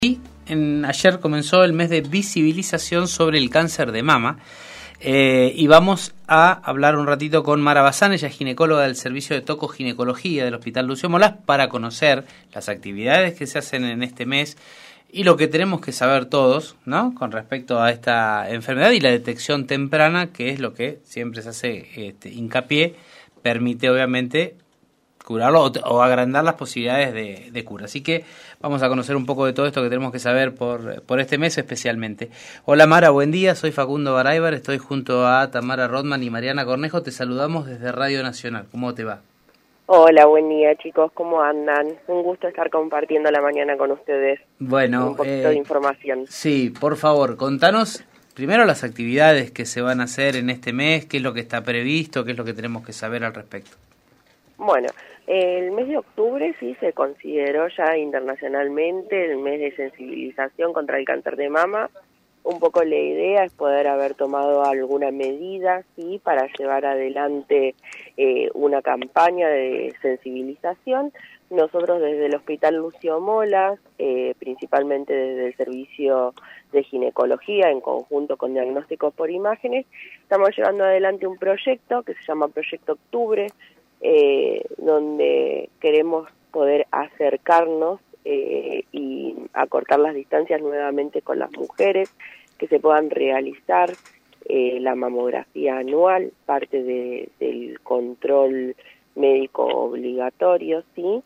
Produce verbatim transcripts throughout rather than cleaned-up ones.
En, ayer comenzó el mes de visibilización sobre el cáncer de mama eh, y vamos a hablar un ratito con Mara Bazán, ella es ginecóloga del Servicio de Tocoginecología del Hospital Lucio Molas, para conocer las actividades que se hacen en este mes y lo que tenemos que saber todos, ¿no?, con respecto a esta enfermedad y la detección temprana, que es lo que siempre se hace este, hincapié, permite obviamente curarlo o, o agrandar las posibilidades de, de cura. Así que vamos a conocer un poco de todo esto que tenemos que saber por, por este mes especialmente. Hola Mara, buen día, soy Facundo Baraybar, estoy junto a Tamara Rodman y Mariana Cornejo, te saludamos desde Radio Nacional. ¿Cómo te va? Hola, buen día chicos, ¿cómo andan? Un gusto estar compartiendo la mañana con ustedes. Bueno, un poquito eh, de información. Sí, por favor, contanos primero las actividades que se van a hacer en este mes, qué es lo que está previsto, qué es lo que tenemos que saber al respecto. Bueno, el mes de octubre sí se consideró ya internacionalmente el mes de sensibilización contra el cáncer de mama. Un poco la idea es poder haber tomado alguna medida, sí, para llevar adelante eh, una campaña de sensibilización. Nosotros desde el Hospital Lucio Molas, eh, principalmente desde el Servicio de Ginecología, en conjunto con Diagnósticos por Imágenes, estamos llevando adelante un proyecto que se llama Proyecto Octubre, eh, donde queremos poder acercarnos eh, y acortar las distancias nuevamente con las mujeres, que se puedan realizar eh, la mamografía anual, parte de, del control médico obligatorio, ¿sí?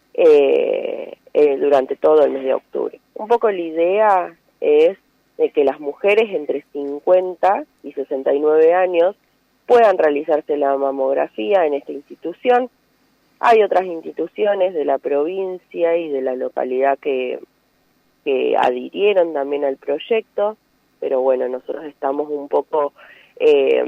Eh, eh, durante todo el mes de octubre. Un poco la idea es de que las mujeres entre cincuenta y sesenta y nueve años puedan realizarse la mamografía en esta institución. Hay otras instituciones de la provincia y de la localidad que, que adhirieron también al proyecto, pero bueno, nosotros estamos un poco eh,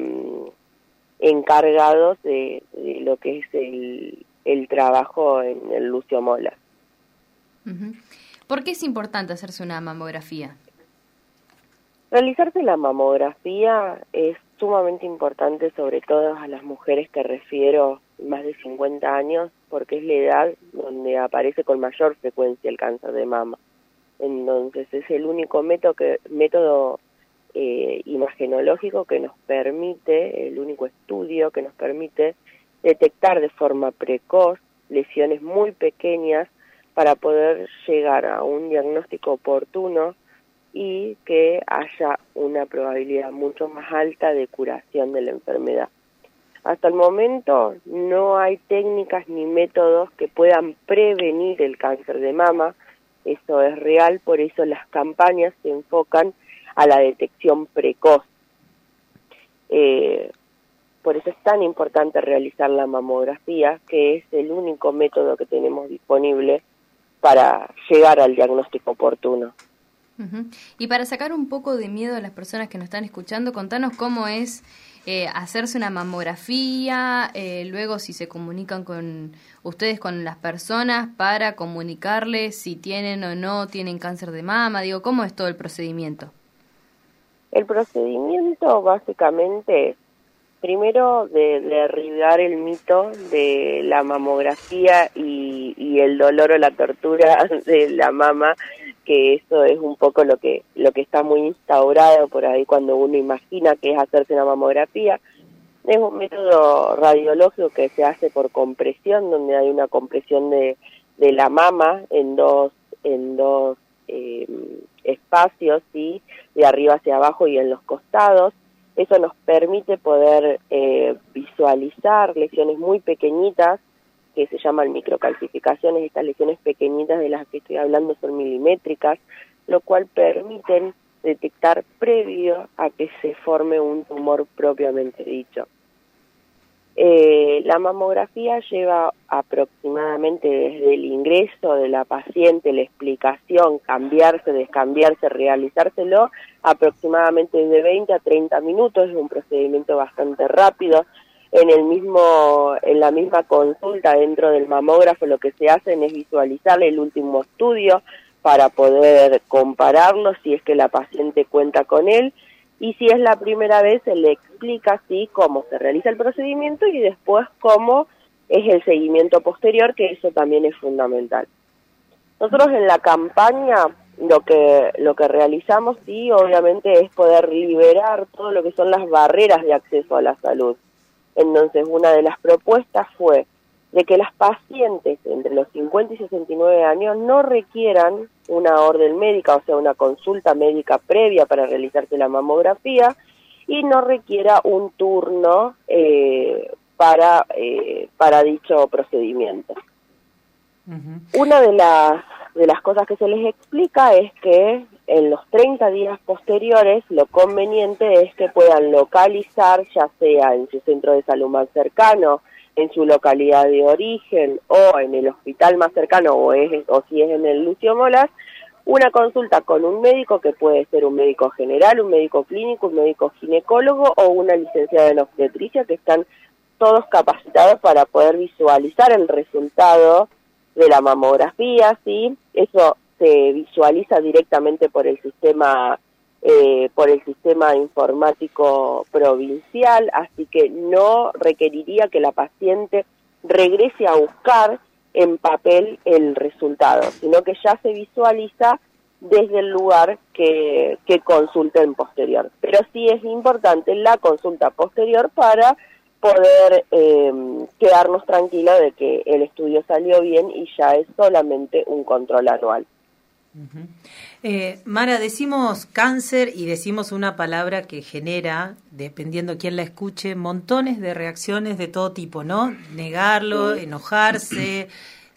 encargados de, de lo que es el, el trabajo en el Lucio Molas. Uh-huh. ¿Por qué es importante hacerse una mamografía? Realizarse la mamografía es sumamente importante, sobre todo a las mujeres que refiero más de cincuenta años, porque es la edad donde aparece con mayor frecuencia el cáncer de mama. Entonces es el único método, que, método eh, imagenológico que nos permite, el único estudio que nos permite detectar de forma precoz lesiones muy pequeñas para poder llegar a un diagnóstico oportuno y que haya una probabilidad mucho más alta de curación de la enfermedad. Hasta el momento no hay técnicas ni métodos que puedan prevenir el cáncer de mama, eso es real, por eso las campañas se enfocan a la detección precoz. Eh, por eso es tan importante realizar la mamografía, que es el único método que tenemos disponible para llegar al diagnóstico oportuno. Uh-huh. Y para sacar un poco de miedo a las personas que nos están escuchando, contanos cómo es eh, hacerse una mamografía, eh, luego si se comunican con ustedes, con las personas, para comunicarles si tienen o no tienen cáncer de mama, digo, ¿cómo es todo el procedimiento? El procedimiento básicamente es, primero, de, de derribar el mito de la mamografía y, y el dolor o la tortura de la mama, que eso es un poco lo que lo que está muy instaurado por ahí cuando uno imagina que es hacerse una mamografía. Es un método radiológico que se hace por compresión, donde hay una compresión de, de la mama en dos en dos eh, espacios, ¿sí?, de arriba hacia abajo y en los costados. Eso nos permite poder eh, visualizar lesiones muy pequeñitas, que se llaman microcalcificaciones. Estas lesiones pequeñitas de las que estoy hablando son milimétricas, lo cual permiten detectar previo a que se forme un tumor propiamente dicho. Eh, la mamografía lleva aproximadamente desde el ingreso de la paciente, la explicación, cambiarse, descambiarse, realizárselo, aproximadamente de veinte a treinta minutos. Es un procedimiento bastante rápido. En el mismo, en la misma consulta dentro del mamógrafo lo que se hace es visualizar el último estudio para poder compararlo si es que la paciente cuenta con él, y si es la primera vez se le explica así cómo se realiza el procedimiento y después cómo es el seguimiento posterior, que eso también es fundamental. Nosotros en la campaña lo que lo que realizamos, sí, obviamente es poder liberar todo lo que son las barreras de acceso a la salud. Entonces, una de las propuestas fue de que las pacientes entre los cincuenta y sesenta y nueve años no requieran una orden médica, o sea, una consulta médica previa para realizarse la mamografía, y no requiera un turno eh, para, eh, para dicho procedimiento. Uh-huh. Una de las, de las cosas que se les explica es que en los treinta días posteriores lo conveniente es que puedan localizar, ya sea en su centro de salud más cercano, en su localidad de origen o en el hospital más cercano, o, es, o si es en el Lucio Molas, una consulta con un médico que puede ser un médico general, un médico clínico, un médico ginecólogo o una licenciada en obstetricia, que están todos capacitados para poder visualizar el resultado de la mamografía, ¿sí? Eso se visualiza directamente por el sistema eh, por el sistema informático provincial, así que no requeriría que la paciente regrese a buscar en papel el resultado, sino que ya se visualiza desde el lugar que, que consulten posterior. Pero sí es importante la consulta posterior para poder eh, quedarnos tranquilos de que el estudio salió bien y ya es solamente un control anual. Uh-huh. eh, Mara, decimos cáncer y decimos una palabra que genera, dependiendo quién la escuche, montones de reacciones de todo tipo, ¿no? Negarlo, sí. Enojarse,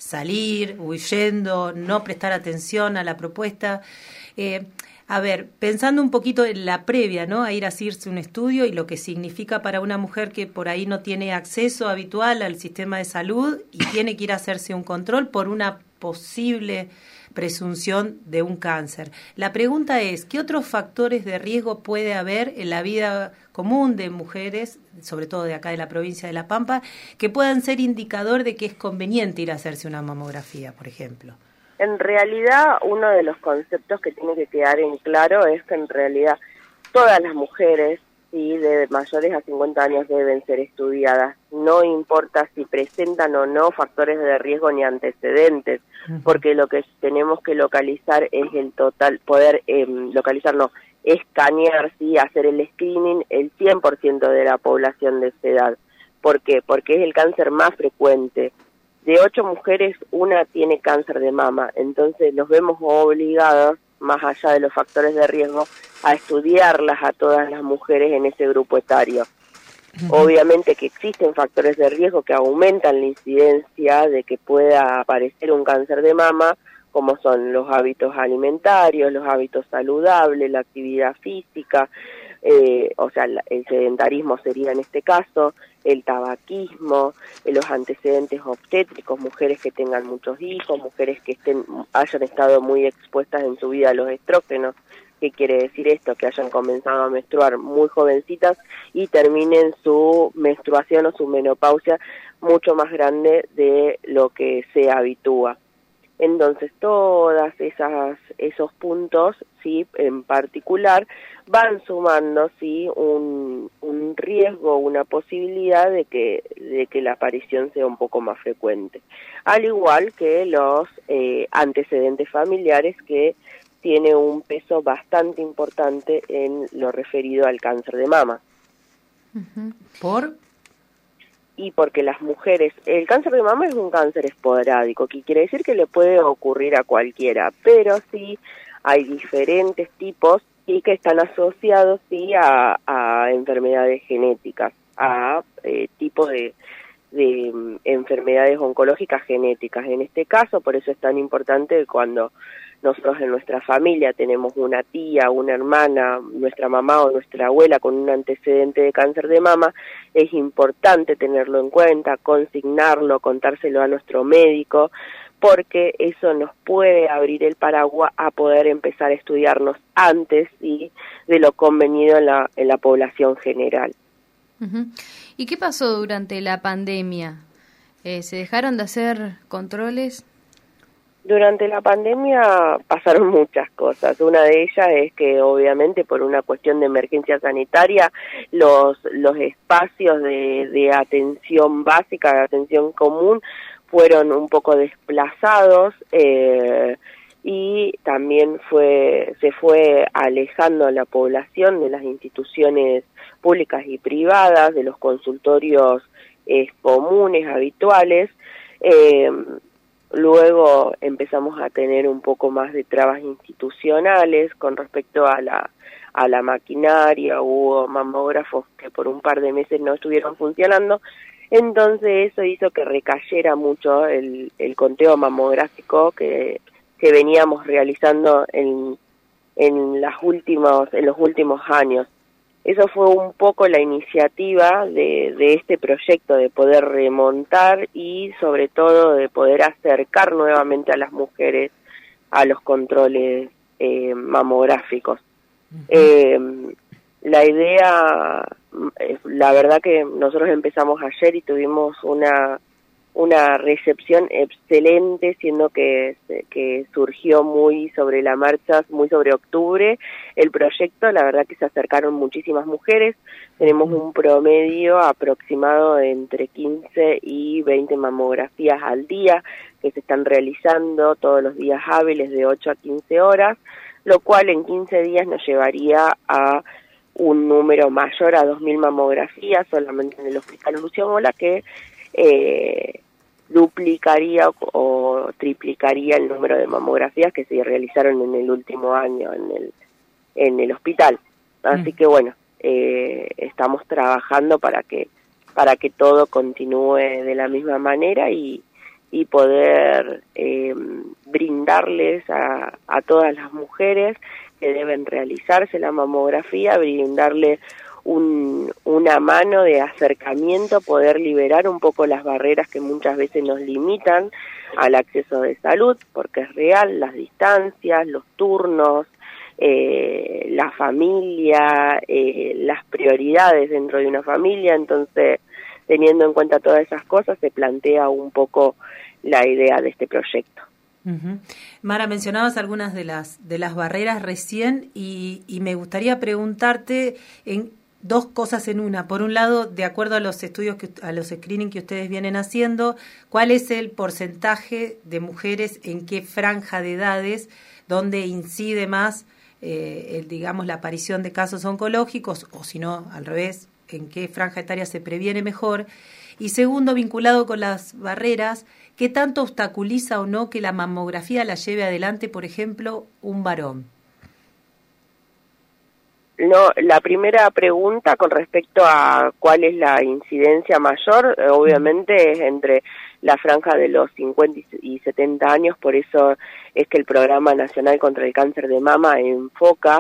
salir huyendo, no prestar atención a la propuesta. Eh, a ver, pensando un poquito en la previa, ¿no? A ir a hacerse un estudio y lo que significa para una mujer que por ahí no tiene acceso habitual al sistema de salud y tiene que ir a hacerse un control por una posible presunción de un cáncer. La pregunta es, ¿qué otros factores de riesgo puede haber en la vida común de mujeres, sobre todo de acá de la provincia de La Pampa, que puedan ser indicador de que es conveniente ir a hacerse una mamografía, por ejemplo? En realidad, uno de los conceptos que tiene que quedar en claro es que en realidad todas las mujeres, sí, de mayores a cincuenta años deben ser estudiadas. No importa si presentan o no factores de riesgo ni antecedentes, uh-huh. porque lo que tenemos que localizar es el total, poder eh, localizar, no, escanear, sí, hacer el screening el cien por ciento de la población de esa edad. ¿Por qué? Porque es el cáncer más frecuente. De ocho mujeres, una tiene cáncer de mama, entonces nos vemos obligados, más allá de los factores de riesgo, a estudiarlas a todas las mujeres en ese grupo etario. Uh-huh. Obviamente que existen factores de riesgo que aumentan la incidencia de que pueda aparecer un cáncer de mama, como son los hábitos alimentarios, los hábitos saludables, la actividad física, eh, o sea, el sedentarismo sería en este caso, el tabaquismo, eh, los antecedentes obstétricos, mujeres que tengan muchos hijos, mujeres que estén hayan estado muy expuestas en su vida a los estrógenos. ¿Qué quiere decir esto? Que hayan comenzado a menstruar muy jovencitas y terminen su menstruación o su menopausia mucho más grande de lo que se habitúa. Entonces, todas esas esos puntos, sí, en particular, van sumando, sí, un, un riesgo, una posibilidad de que de que la aparición sea un poco más frecuente. Al igual que los eh, antecedentes familiares, que tiene un peso bastante importante en lo referido al cáncer de mama. Uh-huh. ¿Por? Y porque las mujeres, el cáncer de mama es un cáncer esporádico, que quiere decir que le puede ocurrir a cualquiera, pero sí hay diferentes tipos y que están asociados sí a, a enfermedades genéticas, a eh, tipo de, de um, enfermedades oncológicas genéticas. En este caso, por eso es tan importante cuando nosotros en nuestra familia tenemos una tía, una hermana, nuestra mamá o nuestra abuela con un antecedente de cáncer de mama, es importante tenerlo en cuenta, consignarlo, contárselo a nuestro médico, porque eso nos puede abrir el paraguas a poder empezar a estudiarnos antes, ¿sí?, de lo convenido en la, en la población general. Uh-huh. ¿Y qué pasó durante la pandemia? Eh, ¿Se dejaron de hacer controles? Durante la pandemia pasaron muchas cosas. Una de ellas es que obviamente por una cuestión de emergencia sanitaria los los espacios de, de atención básica, de atención común, fueron un poco desplazados eh, y también fue se fue alejando a la población de las instituciones públicas y privadas, de los consultorios eh, comunes, habituales. Eh, luego empezamos a tener un poco más de trabas institucionales con respecto a la a la maquinaria. Hubo mamógrafos que por un par de meses no estuvieron funcionando, entonces eso hizo que recayera mucho el, el conteo mamográfico que, que veníamos realizando en, en, las últimos, en los últimos años. Eso fue un poco la iniciativa de, de este proyecto, de poder remontar y sobre todo de poder acercar nuevamente a las mujeres a los controles eh, mamográficos. Uh-huh. Eh, la idea, la verdad que nosotros empezamos ayer y tuvimos una una recepción excelente, siendo que, que surgió muy sobre la marcha, muy sobre octubre. El proyecto, la verdad que se acercaron muchísimas mujeres. Tenemos un promedio aproximado de entre quince y veinte mamografías al día que se están realizando todos los días hábiles de ocho a quince horas, lo cual en quince días nos llevaría a un número mayor a dos mil mamografías solamente en el Hospital Lucio Mola, que eh, duplicaría o triplicaría el número de mamografías que se realizaron en el último año en el en el hospital. Así mm. que bueno, eh, estamos trabajando para que para que todo continúe de la misma manera y y poder eh, brindarles a, a todas las mujeres que deben realizarse la mamografía, brindarle un, una mano de acercamiento, poder liberar un poco las barreras que muchas veces nos limitan al acceso de salud, porque es real, las distancias, los turnos, eh, la familia, eh, las prioridades dentro de una familia. Entonces, teniendo en cuenta todas esas cosas, se plantea un poco la idea de este proyecto. Uh-huh. Mara, mencionabas algunas de las de las barreras recién y, y me gustaría preguntarte en dos cosas en una. Por un lado, de acuerdo a los estudios, que, a los screening que ustedes vienen haciendo, ¿cuál es el porcentaje de mujeres en qué franja de edades donde incide más, eh, el, digamos, la aparición de casos oncológicos, o si no, al revés, en qué franja etaria se previene mejor? Y segundo, vinculado con las barreras, ¿qué tanto obstaculiza o no que la mamografía la lleve adelante, por ejemplo, un varón? No, la primera pregunta con respecto a cuál es la incidencia mayor, obviamente es entre la franja de los cincuenta y setenta años, por eso es que el Programa Nacional contra el Cáncer de Mama enfoca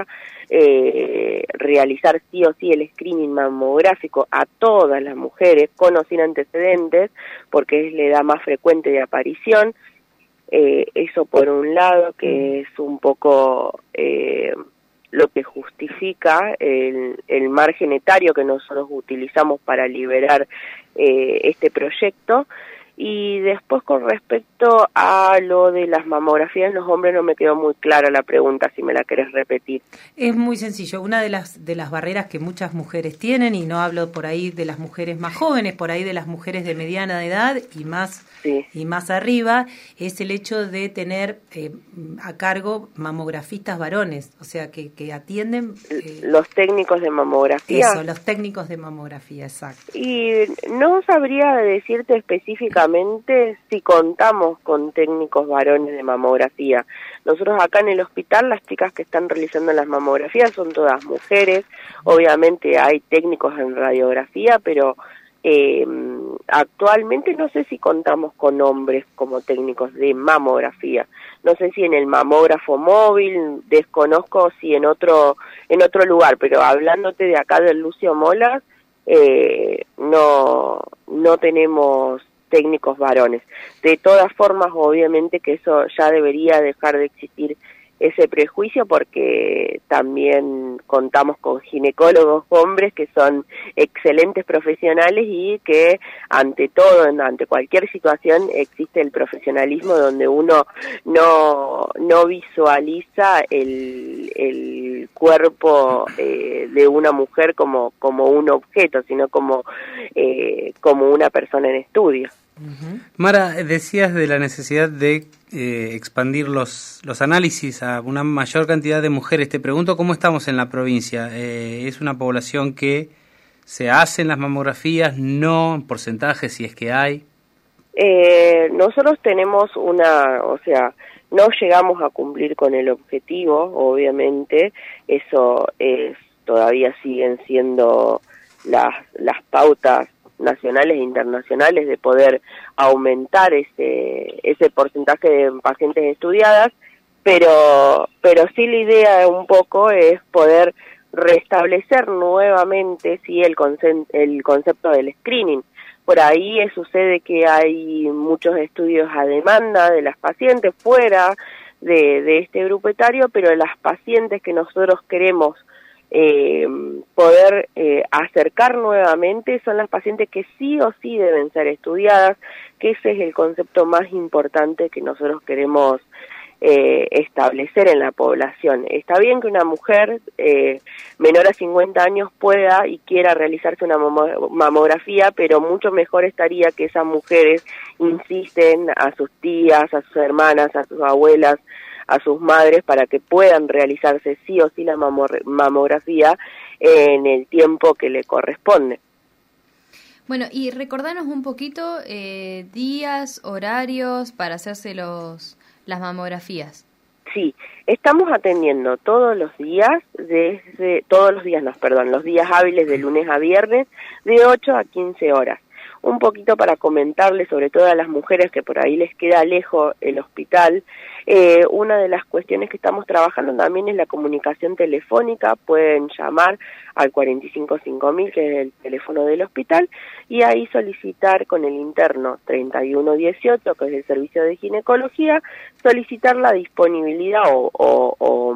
eh, realizar sí o sí el screening mamográfico a todas las mujeres con o sin antecedentes, porque es la edad más frecuente de aparición. Eh, eso por un lado, que es un poco eh, lo que justifica el, el margen etario que nosotros utilizamos para liberar eh, este proyecto. Y después, con respecto a lo de las mamografías en los hombres, no me quedó muy clara la pregunta, si me la querés repetir. Es muy sencillo. Una de las de las barreras que muchas mujeres tienen, y no hablo por ahí de las mujeres más jóvenes, por ahí de las mujeres de mediana edad y más sí. y más arriba, es el hecho de tener eh, a cargo mamografistas varones, o sea, que, que atienden... Eh, los técnicos de mamografía. Eso, los técnicos de mamografía, exacto. Y no sabría decirte específicamente si contamos con técnicos varones de mamografía. Nosotros acá en el hospital, las chicas que están realizando las mamografías son todas mujeres. Obviamente hay técnicos en radiografía, pero eh, actualmente no sé si contamos con hombres como técnicos de mamografía. No sé si en el mamógrafo móvil, desconozco si en otro en otro lugar, pero hablándote de acá del Lucio Mola, eh, no no tenemos técnicos varones. De todas formas, obviamente que eso ya debería dejar de existir, ese prejuicio, porque también contamos con ginecólogos hombres que son excelentes profesionales y que ante todo, ante cualquier situación, existe el profesionalismo donde uno no no visualiza el, el cuerpo eh, de una mujer como como un objeto, sino como eh, como una persona en estudio. Uh-huh. Mara, decías de la necesidad de eh, expandir los, los análisis a una mayor cantidad de mujeres. Te pregunto cómo estamos en la provincia. Eh, ¿Es una población que se hacen las mamografías? ¿No? ¿En porcentaje, si es que hay? Eh, nosotros tenemos una, o sea, no llegamos a cumplir con el objetivo, obviamente. Eso es, todavía siguen siendo las, las pautas nacionales e internacionales de poder aumentar ese ese porcentaje de pacientes estudiadas, pero pero sí la idea un poco es poder restablecer nuevamente sí el concepto, el concepto del screening. Por ahí sucede que hay muchos estudios a demanda de las pacientes fuera de, de este grupo etario, pero las pacientes que nosotros queremos Eh, poder eh, acercar nuevamente son las pacientes que sí o sí deben ser estudiadas, que ese es el concepto más importante que nosotros queremos eh, establecer en la población. Está bien que una mujer eh, menor a cincuenta años pueda y quiera realizarse una mamografía, pero mucho mejor estaría que esas mujeres insisten a sus tías, a sus hermanas, a sus abuelas, a sus madres para que puedan realizarse sí o sí la mamografía en el tiempo que le corresponde. Bueno, y recordanos un poquito eh, días, horarios para hacerse los, las mamografías. Sí, estamos atendiendo todos los días, desde todos los días, no, perdón, los días hábiles de lunes a viernes, de ocho a quince horas. Un poquito para comentarles, sobre todo a las mujeres que por ahí les queda lejos el hospital, eh, una de las cuestiones que estamos trabajando también es la comunicación telefónica. Pueden llamar al cuatro cinco cinco mil, que es el teléfono del hospital, y ahí solicitar con el interno treinta y uno dieciocho, que es el servicio de ginecología, solicitar la disponibilidad o, o, o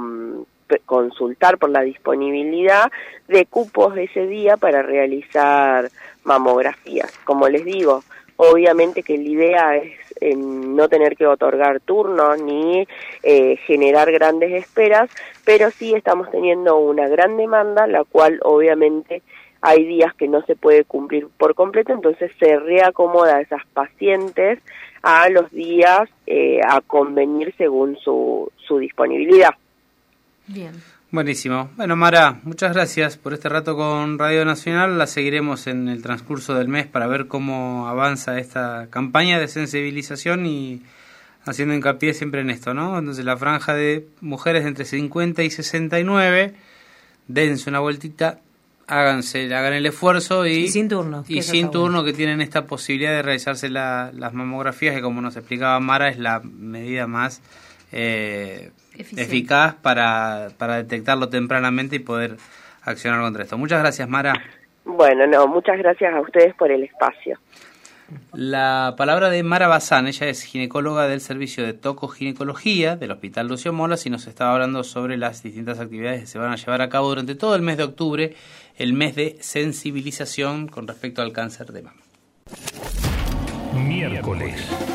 consultar por la disponibilidad de cupos ese día para realizar mamografías. Como les digo, obviamente que la idea es eh, no tener que otorgar turnos ni eh, generar grandes esperas, pero sí estamos teniendo una gran demanda, la cual obviamente hay días que no se puede cumplir por completo, entonces se reacomoda a esas pacientes a los días eh, a convenir según su, su disponibilidad. Bien. Buenísimo. Bueno, Mara, muchas gracias por este rato con Radio Nacional. La seguiremos en el transcurso del mes para ver cómo avanza esta campaña de sensibilización y haciendo hincapié siempre en esto, ¿no? Entonces, la franja de mujeres de entre cincuenta y sesenta y nueve, dense una vueltita, háganse, hagan el esfuerzo y, y sin turno. Y sin turno bueno. Que tienen esta posibilidad de realizarse la, las mamografías, que como nos explicaba Mara, es la medida más eh, eficaz para, para detectarlo tempranamente y poder accionar contra esto. Muchas gracias, Mara. Bueno, no, muchas gracias a ustedes por el espacio. La palabra de Mara Bazán, ella es ginecóloga del servicio de tocoginecología del Hospital Lucio Molas y nos estaba hablando sobre las distintas actividades que se van a llevar a cabo durante todo el mes de octubre, el mes de sensibilización con respecto al cáncer de mama. Miércoles.